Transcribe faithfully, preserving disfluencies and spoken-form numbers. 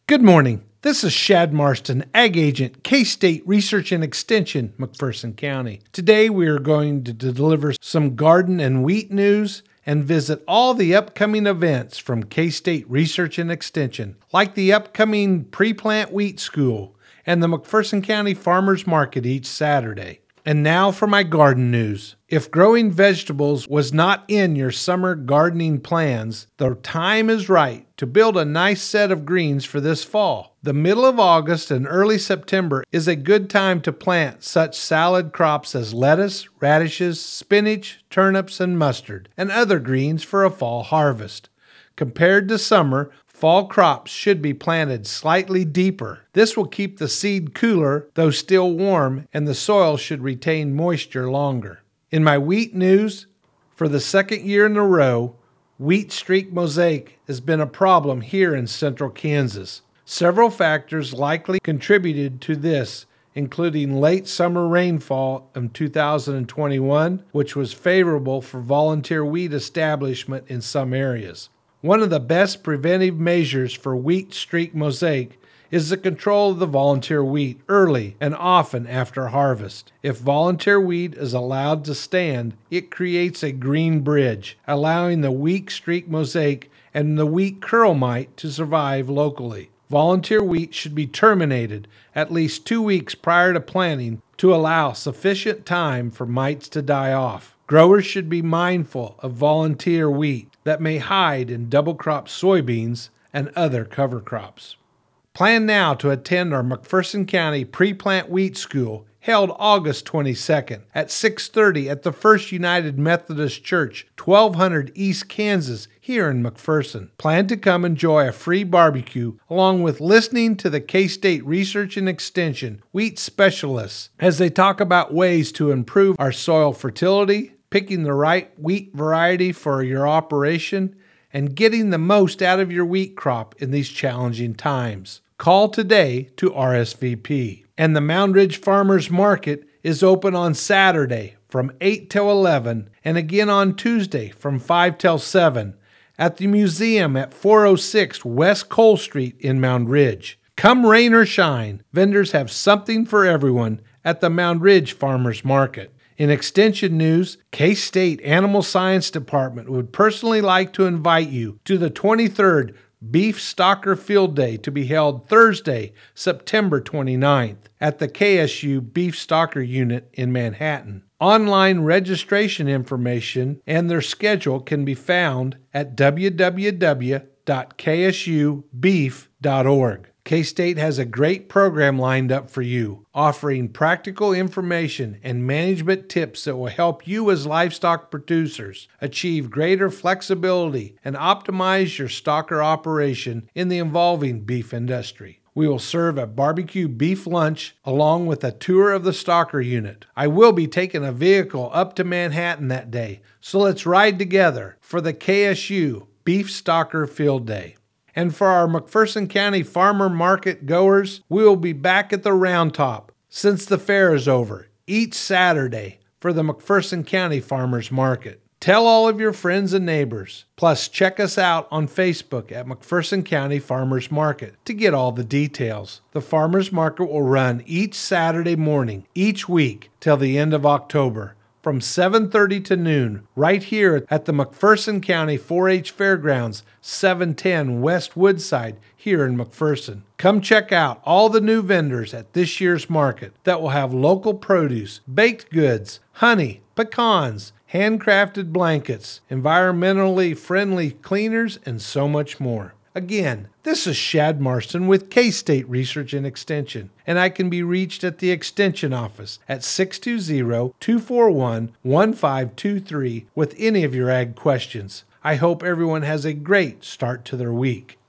Good morning. This is Shad Marston, Ag Agent, K-State Research and Extension, McPherson County. Today we are going to deliver some garden and wheat news and visit all the upcoming events from K-State Research and Extension, like the upcoming Pre-Plant Wheat School and the McPherson County Farmers Market each Saturday. And now for my garden news. If growing vegetables was not in your summer gardening plans, the time is right to build a nice set of greens for this fall. The middle of August and early September is a good time to plant such salad crops as lettuce, radishes, spinach, turnips, and mustard, and other greens for a fall harvest. Compared to summer, fall crops should be planted slightly deeper. This will keep the seed cooler, though still warm, and the soil should retain moisture longer. In my wheat news, for the second year in a row, wheat streak mosaic has been a problem here in central Kansas. Several factors likely contributed to this, including late summer rainfall of two thousand twenty-one, which was favorable for volunteer wheat establishment in some areas. One of the best preventive measures for wheat streak mosaic is the control of the volunteer wheat early and often after harvest. If volunteer wheat is allowed to stand, it creates a green bridge, allowing the weak streak mosaic and the wheat curl mite to survive locally. Volunteer wheat should be terminated at least two weeks prior to planting to allow sufficient time for mites to die off. Growers should be mindful of volunteer wheat that may hide in double crop soybeans and other cover crops. Plan now to attend our McPherson County Pre-Plant Wheat School held August twenty-second at six thirty at the First United Methodist Church, twelve hundred East Kansas, here in McPherson. Plan to come enjoy a free barbecue along with listening to the K-State Research and Extension wheat specialists as they talk about ways to improve our soil fertility, picking the right wheat variety for your operation, and getting the most out of your wheat crop in these challenging times. Call today to R S V P. And the Mound Ridge Farmers Market is open on Saturday from eight till eleven and again on Tuesday from five till seven at the museum at four oh six West Cole Street in Mound Ridge. Come rain or shine, vendors have something for everyone at the Mound Ridge Farmers Market. In Extension news, K-State Animal Science Department would personally like to invite you to the twenty-third Beef Stocker Field Day to be held Thursday, September twenty-ninth at the K S U Beef Stocker Unit in Manhattan. Online registration information and their schedule can be found at w w w dot k s u beef dot org. K-State has a great program lined up for you, offering practical information and management tips that will help you as livestock producers achieve greater flexibility and optimize your stocker operation in the evolving beef industry. We will serve a barbecue beef lunch along with a tour of the stocker unit. I will be taking a vehicle up to Manhattan that day, so let's ride together for the K S U Beef Stocker Field Day. And for our McPherson County Farmer Market goers, we will be back at the Round Top since the fair is over each Saturday for the McPherson County Farmers Market. Tell all of your friends and neighbors. Plus, check us out on Facebook at McPherson County Farmers Market to get all the details. The Farmers Market will run each Saturday morning, each week, till the end of October, from seven thirty to noon, right here at the McPherson County four H Fairgrounds, seven ten West Woodside, here in McPherson. Come check out all the new vendors at this year's market that will have local produce, baked goods, honey, pecans, handcrafted blankets, environmentally friendly cleaners, and so much more. Again, this is Shad Marston with K-State Research and Extension, and I can be reached at the Extension office at six two zero, two four one, one five two three with any of your ag questions. I hope everyone has a great start to their week.